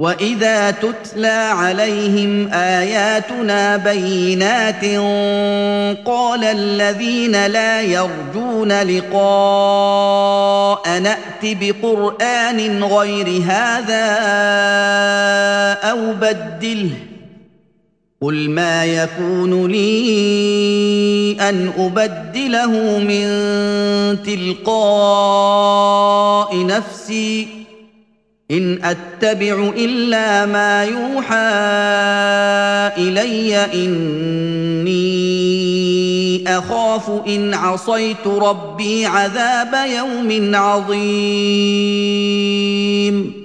وَإِذَا تُتْلَىٰ عَلَيْهِمْ آيَاتُنَا بَيِّنَاتٍ قَالَ الَّذِينَ لَا يَرْجُونَ لِقَاءَنَا ائْتِ بِقُرْآنٍ غَيْرِ هَٰذَا أَوْ بَدِّلْهُ ۚ قُلْ مَا يَكُونُ لِي أَنْ أُبَدِّلَهُ مِن تِلْقَاءِ نَفْسِي ۖ إِنْ أَتَّبِعُ إِلَّا مَا يُوحَىٰ إِلَيَّ ۖ إِنِّي أَخَافُ إِنْ عَصَيْتُ رَبِّي عَذَابَ يَوْمٍ عَظِيمٍ